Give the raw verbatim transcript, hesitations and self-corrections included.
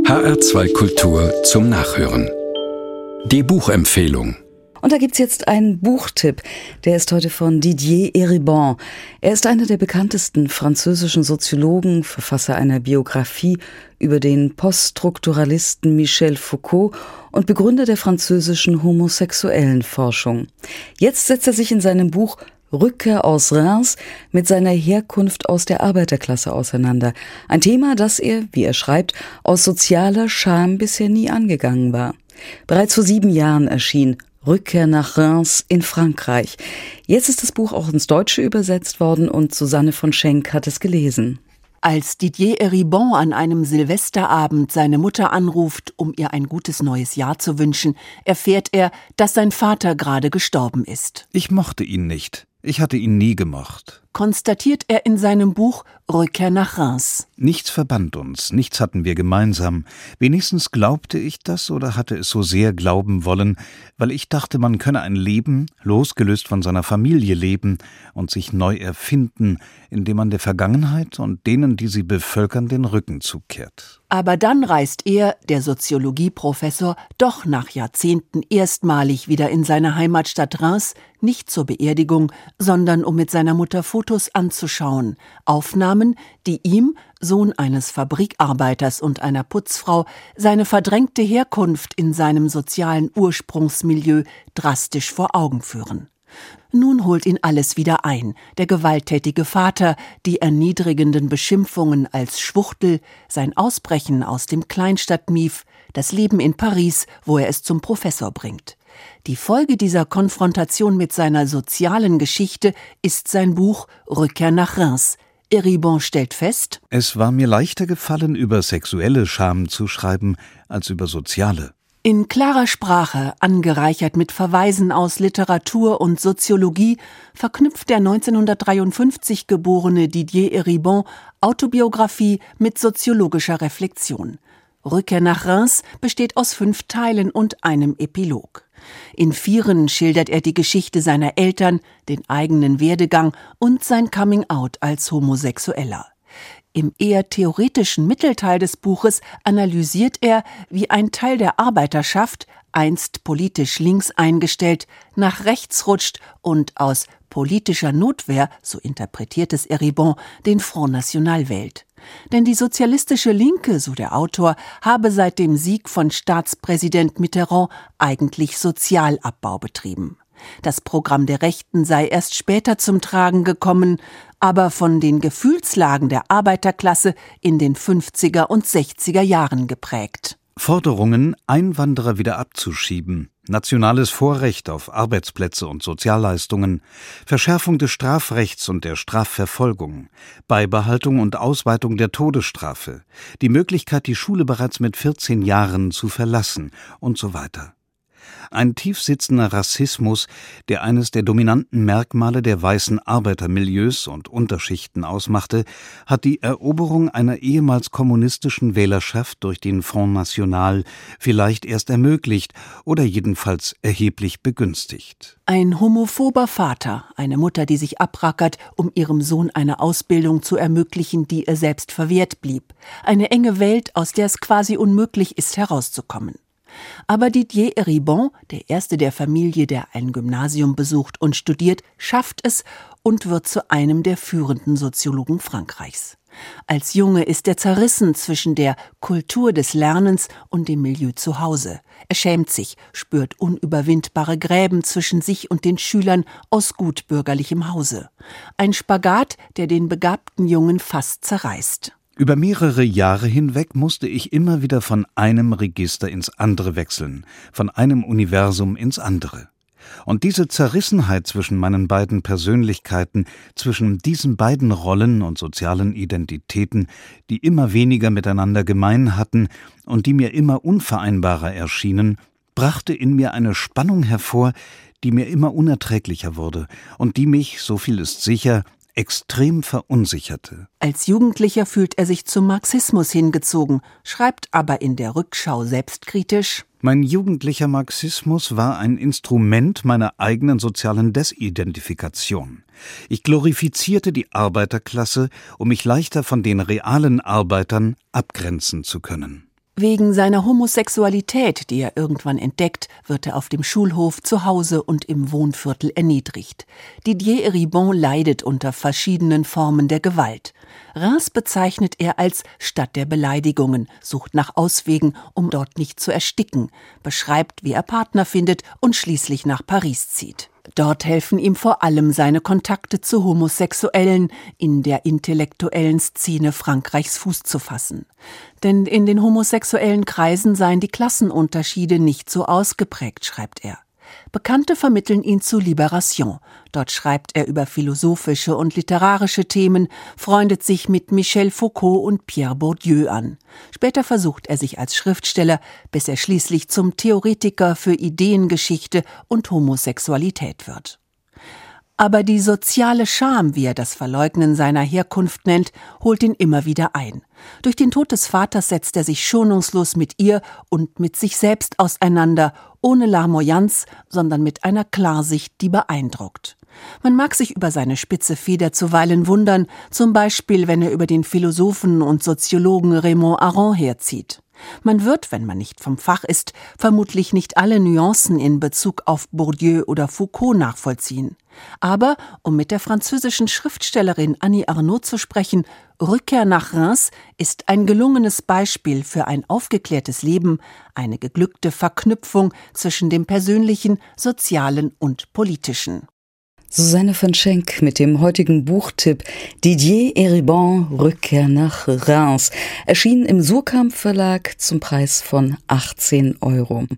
H R zwei Kultur zum Nachhören. Die Buchempfehlung. Und da gibt's jetzt einen Buchtipp. Der ist heute von Didier Eribon. Er ist einer der bekanntesten französischen Soziologen, Verfasser einer Biografie über den Poststrukturalisten Michel Foucault und Begründer der französischen homosexuellen Forschung. Jetzt setzt er sich in seinem Buch Rückkehr aus Reims mit seiner Herkunft aus der Arbeiterklasse auseinander. Ein Thema, das er, wie er schreibt, aus sozialer Scham bisher nie angegangen war. Bereits vor sieben Jahren erschien Rückkehr nach Reims in Frankreich. Jetzt ist das Buch auch ins Deutsche übersetzt worden und Susanne von Schenk hat es gelesen. Als Didier Eribon an einem Silvesterabend seine Mutter anruft, um ihr ein gutes neues Jahr zu wünschen, erfährt er, dass sein Vater gerade gestorben ist. Ich mochte ihn nicht. Ich hatte ihn nie gemocht, konstatiert er in seinem Buch Rückkehr nach Reims. Nichts verband uns, nichts hatten wir gemeinsam. Wenigstens glaubte ich das oder hatte es so sehr glauben wollen, weil ich dachte, man könne ein Leben, losgelöst von seiner Familie leben und sich neu erfinden, indem man der Vergangenheit und denen, die sie bevölkern, den Rücken zukehrt. Aber dann reist er, der Soziologieprofessor, doch nach Jahrzehnten erstmalig wieder in seine Heimatstadt Reims, nicht zur Beerdigung, sondern um mit seiner Mutter Fotos anzuschauen. Aufnahmen, die ihm, Sohn eines Fabrikarbeiters und einer Putzfrau, seine verdrängte Herkunft in seinem sozialen Ursprungsmilieu drastisch vor Augen führen. Nun holt ihn alles wieder ein, der gewalttätige Vater, die erniedrigenden Beschimpfungen als Schwuchtel, sein Ausbrechen aus dem Kleinstadtmief, das Leben in Paris, wo er es zum Professor bringt. Die Folge dieser Konfrontation mit seiner sozialen Geschichte ist sein Buch Rückkehr nach Reims. Eribon stellt fest: Es war mir leichter gefallen, über sexuelle Scham zu schreiben, als über soziale. In klarer Sprache, angereichert mit Verweisen aus Literatur und Soziologie, verknüpft der neunzehnhundertdreiundfünfzig geborene Didier Eribon Autobiografie mit soziologischer Reflexion. Rückkehr nach Reims besteht aus fünf Teilen und einem Epilog. In vieren schildert er die Geschichte seiner Eltern, den eigenen Werdegang und sein Coming-out als Homosexueller. Im eher theoretischen Mittelteil des Buches analysiert er, wie ein Teil der Arbeiterschaft, einst politisch links eingestellt, nach rechts rutscht und aus politischer Notwehr, so interpretiert es Eribon, den Front National wählt. Denn die sozialistische Linke, so der Autor, habe seit dem Sieg von Staatspräsident Mitterrand eigentlich Sozialabbau betrieben. Das Programm der Rechten sei erst später zum Tragen gekommen, aber von den Gefühlslagen der Arbeiterklasse in den fünfziger und sechziger Jahren geprägt. Forderungen, Einwanderer wieder abzuschieben, nationales Vorrecht auf Arbeitsplätze und Sozialleistungen, Verschärfung des Strafrechts und der Strafverfolgung, Beibehaltung und Ausweitung der Todesstrafe, die Möglichkeit, die Schule bereits mit vierzehn Jahren zu verlassen und so weiter. Ein tiefsitzender Rassismus, der eines der dominanten Merkmale der weißen Arbeitermilieus und Unterschichten ausmachte, hat die Eroberung einer ehemals kommunistischen Wählerschaft durch den Front National vielleicht erst ermöglicht oder jedenfalls erheblich begünstigt. Ein homophober Vater, eine Mutter, die sich abrackert, um ihrem Sohn eine Ausbildung zu ermöglichen, die ihr selbst verwehrt blieb. Eine enge Welt, aus der es quasi unmöglich ist, herauszukommen. Aber Didier Eribon, der erste der Familie, der ein Gymnasium besucht und studiert, schafft es und wird zu einem der führenden Soziologen Frankreichs. Als Junge ist er zerrissen zwischen der Kultur des Lernens und dem Milieu zu Hause. Er schämt sich, spürt unüberwindbare Gräben zwischen sich und den Schülern aus gutbürgerlichem Hause. Ein Spagat, der den begabten Jungen fast zerreißt. Über mehrere Jahre hinweg musste ich immer wieder von einem Register ins andere wechseln, von einem Universum ins andere. Und diese Zerrissenheit zwischen meinen beiden Persönlichkeiten, zwischen diesen beiden Rollen und sozialen Identitäten, die immer weniger miteinander gemein hatten und die mir immer unvereinbarer erschienen, brachte in mir eine Spannung hervor, die mir immer unerträglicher wurde und die mich, so viel ist sicher, extrem verunsicherte. Als Jugendlicher fühlt er sich zum Marxismus hingezogen, schreibt aber in der Rückschau selbstkritisch: Mein jugendlicher Marxismus war ein Instrument meiner eigenen sozialen Desidentifikation. Ich glorifizierte die Arbeiterklasse, um mich leichter von den realen Arbeitern abgrenzen zu können. Wegen seiner Homosexualität, die er irgendwann entdeckt, wird er auf dem Schulhof, zu Hause und im Wohnviertel erniedrigt. Didier Eribon leidet unter verschiedenen Formen der Gewalt. Reims bezeichnet er als Stadt der Beleidigungen, sucht nach Auswegen, um dort nicht zu ersticken, beschreibt, wie er Partner findet und schließlich nach Paris zieht. Dort helfen ihm vor allem seine Kontakte zu Homosexuellen, in der intellektuellen Szene Frankreichs Fuß zu fassen. Denn in den homosexuellen Kreisen seien die Klassenunterschiede nicht so ausgeprägt, schreibt er. Bekannte vermitteln ihn zu Libération. Dort schreibt er über philosophische und literarische Themen, freundet sich mit Michel Foucault und Pierre Bourdieu an. Später versucht er sich als Schriftsteller, bis er schließlich zum Theoretiker für Ideengeschichte und Homosexualität wird. Aber die soziale Scham, wie er das Verleugnen seiner Herkunft nennt, holt ihn immer wieder ein. Durch den Tod des Vaters setzt er sich schonungslos mit ihr und mit sich selbst auseinander, ohne Larmoyanz, sondern mit einer Klarsicht, die beeindruckt. Man mag sich über seine spitze Feder zuweilen wundern, zum Beispiel, wenn er über den Philosophen und Soziologen Raymond Aron herzieht. Man wird, wenn man nicht vom Fach ist, vermutlich nicht alle Nuancen in Bezug auf Bourdieu oder Foucault nachvollziehen. Aber, um mit der französischen Schriftstellerin Annie Ernaux zu sprechen, Rückkehr nach Reims ist ein gelungenes Beispiel für ein aufgeklärtes Leben, eine geglückte Verknüpfung zwischen dem Persönlichen, Sozialen und Politischen. Susanne von Schenk mit dem heutigen Buchtipp Didier Eribon, Rückkehr nach Reims, erschien im Suhrkamp Verlag zum Preis von achtzehn Euro.